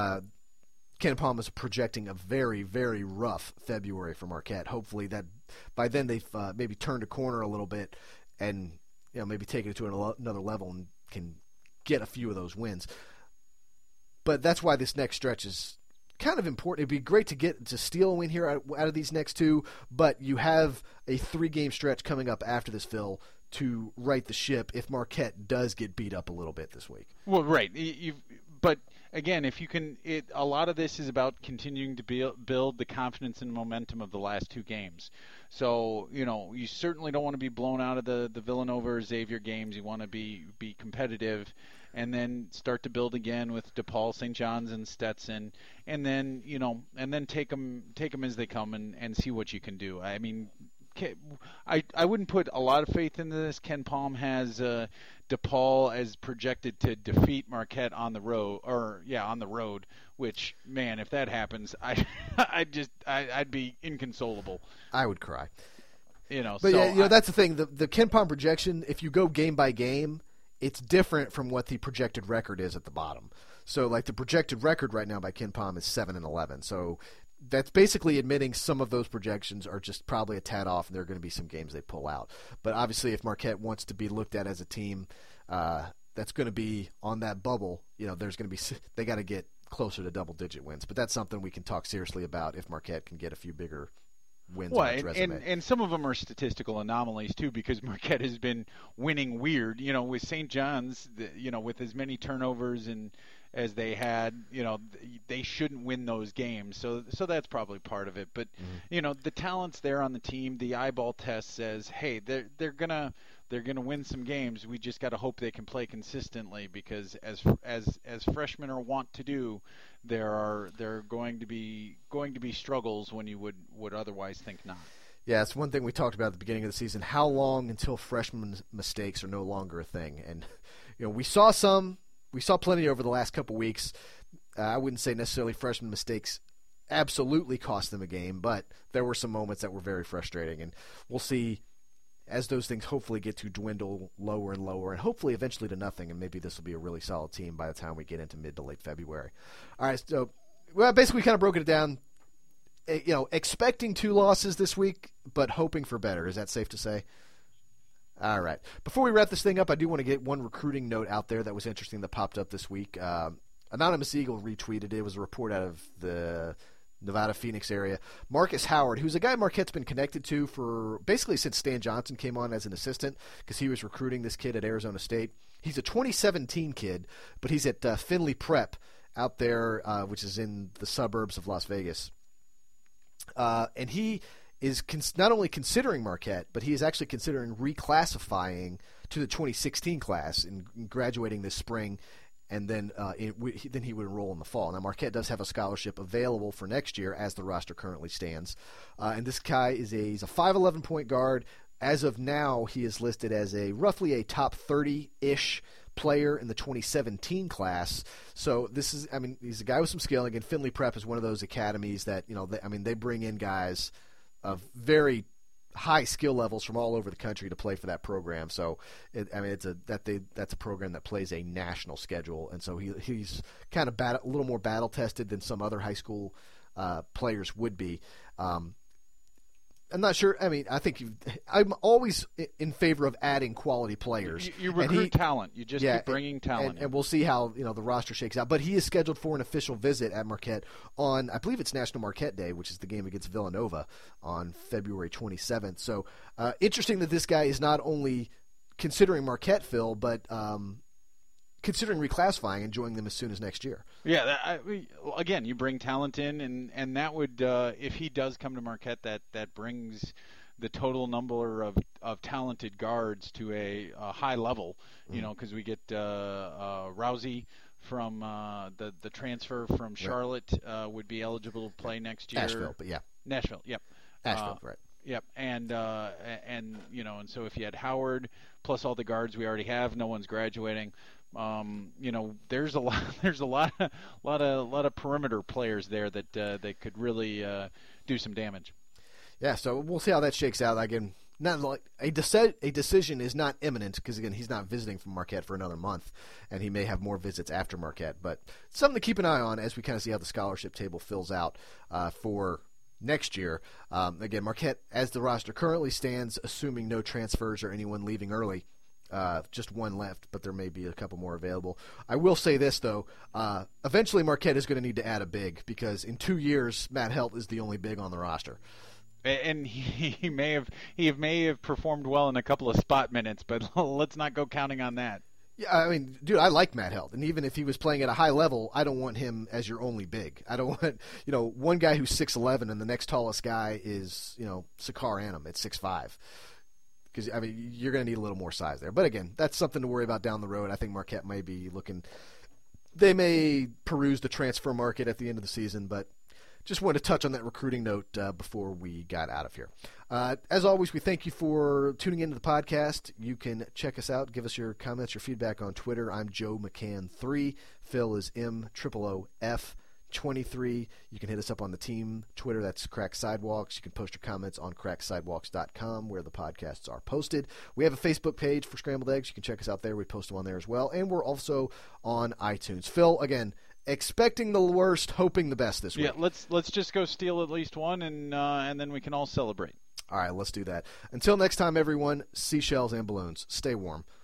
Ken Palm is projecting a very, very rough February for Marquette. Hopefully that by then they've maybe turned a corner a little bit and maybe taken it to another level and can get a few of those wins. But that's why this next stretch is kind of important. It'd be great to steal a win here out of these next two, but you have a 3-game stretch coming up after this, Phil, to right the ship if Marquette does get beat up a little bit this week. Well, right. But again, if you can, a lot of this is about continuing to build the confidence and momentum of the last 2 games. So, you certainly don't want to be blown out of the Villanova or Xavier games. You want to be competitive, and then start to build again with DePaul, St. John's, and Stetson, and then take them as they come and see what you can do. I mean, I wouldn't put a lot of faith into this. Ken Palm has DePaul as projected to defeat Marquette on the road. Which, man, if that happens, I'd be inconsolable. I would cry. But that's the thing. The Ken Palm projection, if you go game by game, it's different from what the projected record is at the bottom. So, like, the projected record right now by Ken Palm is 7-11. So that's basically admitting some of those projections are just probably a tad off, and there are going to be some games they pull out. But obviously, if Marquette wants to be looked at as a team that's going to be on that bubble, there's going to be they got to get closer to double-digit wins. But that's something we can talk seriously about if Marquette can get a few bigger wins on its resume. And some of them are statistical anomalies too, because Marquette has been winning weird. With St. John's, with as many turnovers and as they had, they shouldn't win those games. So that's probably part of it. But the talent's there on the team. The eyeball test says, hey, they're gonna win some games. We just got to hope they can play consistently, because as freshmen are wont to do, there are going to be struggles when you would otherwise think not. Yeah, it's one thing we talked about at the beginning of the season. How long until freshman mistakes are no longer a thing? And we saw plenty over the last couple weeks. I wouldn't say necessarily freshman mistakes absolutely cost them a game, but there were some moments that were very frustrating, and we'll see as those things hopefully get to dwindle lower and lower, and hopefully eventually to nothing, and maybe this will be a really solid team by the time we get into mid to late February. All right, so basically we kind of broke it down, expecting 2 losses this week, but hoping for better. Is that safe to say? All right. Before we wrap this thing up, I do want to get one recruiting note out there that was interesting that popped up this week. Anonymous Eagle retweeted it. It was a report out of the Nevada, Phoenix area. Marcus Howard, who's a guy Marquette's been connected to for basically since Stan Johnson came on as an assistant, because he was recruiting this kid at Arizona State. He's a 2017 kid, but he's at Finley Prep out there, which is in the suburbs of Las Vegas. And he is not only considering Marquette, but he is actually considering reclassifying to the 2016 class and graduating this spring, and then then he would enroll in the fall. Now, Marquette does have a scholarship available for next year as the roster currently stands. And this guy he's a 5'11" point guard. As of now, he is listed as roughly a top 30-ish player in the 2017 class. So he's a guy with some skill. Again, Finley Prep is one of those academies that, they bring in guys of very high skill levels from all over the country to play for that program. So, that's a program that plays a national schedule, and so he's kind of a little more battle tested than some other high school players would be. I'm not sure. I think I'm always in favor of adding quality players. You recruit talent. You just keep bringing talent. And we'll see how the roster shakes out. But he is scheduled for an official visit at Marquette on, I believe it's National Marquette Day, which is the game against Villanova on February 27th. So interesting that this guy is not only considering Marquette, Phil, but considering reclassifying and joining them as soon as next year. Yeah, again, you bring talent in, and that would, if he does come to Marquette, that brings the total number of talented guards to a high level, because we get Rousey from the transfer from Charlotte would be eligible to play next year. Nashville, but yeah. Nashville, yep. Nashville, right. Yep, and so if you had Howard plus all the guards we already have, no one's graduating, There's a lot there's a lot of perimeter players there that could really do some damage. Yeah, so we'll see how that shakes out. Again, not like a decision is not imminent because again he's not visiting from Marquette for another month, and he may have more visits after Marquette. But something to keep an eye on as we kind of see how the scholarship table fills out for next year. Again, Marquette, as the roster currently stands, assuming no transfers or anyone leaving early. Just one left, but there may be a couple more available. I will say this, though. Eventually Marquette is going to need to add a big because in 2 years, Matt Helt is the only big on the roster. And he may have performed well in a couple of spot minutes, but let's not go counting on that. Yeah, I mean, dude, I like Matt Helt, and even if he was playing at a high level, I don't want him as your only big. I don't want, one guy who's 6'11", and the next tallest guy is, Sakar Annam at 6'5". Because, I mean, you're going to need a little more size there. But again, that's something to worry about down the road. I think Marquette may be looking – they may peruse the transfer market at the end of the season, but just wanted to touch on that recruiting note before we got out of here. As always, we thank you for tuning into the podcast. You can check us out. Give us your comments, your feedback on Twitter. I'm Joe McCann3. Phil is MOOF23. You can hit us up on the team Twitter. That's Crack Sidewalks. You can post your comments on cracksidewalks.com where the podcasts are posted. We have a Facebook page for Scrambled Eggs. You can check us out there. We post them on there as well. And we're also on iTunes. Phil, again, expecting the worst, hoping the best this week. Yeah, let's just go steal at least one, and then we can all celebrate. All right, let's do that. Until next time, everyone, seashells and balloons. Stay warm.